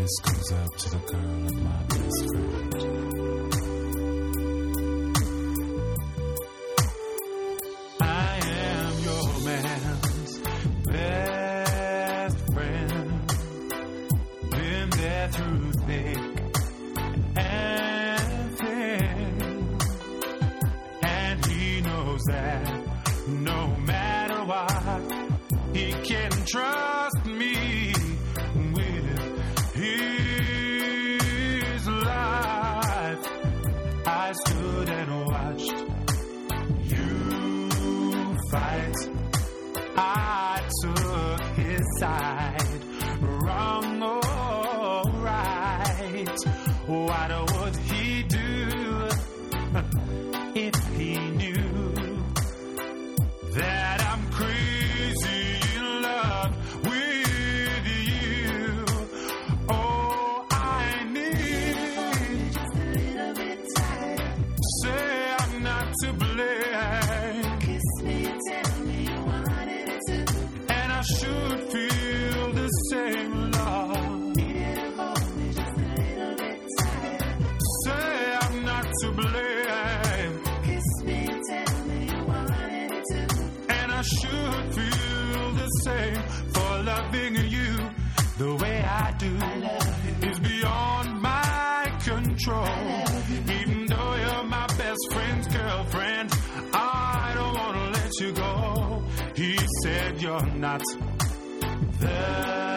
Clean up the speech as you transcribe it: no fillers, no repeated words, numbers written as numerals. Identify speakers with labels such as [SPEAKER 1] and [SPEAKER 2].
[SPEAKER 1] voice goes up to the girl of my best friend. I am your man's best friend. Been there through thick and thin. And he knows that no matter what, he can trust me with his life. I stood and watched you fight. I took his side, wrong or right. What would he do if he knew that I'm crazy in love with you? Oh, I need just a little bit tighter. Say I'm not to blame. Kiss me and tell me you wanted it to. And I should feel the same love. Need you to hold me just a little bit tighter. Say I'm not to blame. Kiss me and tell me you wanted it to. And I should feel the same for loving you the way I do. I love you. It's beyond my control. Even though you're my best friend's girlfriend, I don't want to let you go. He said you're not the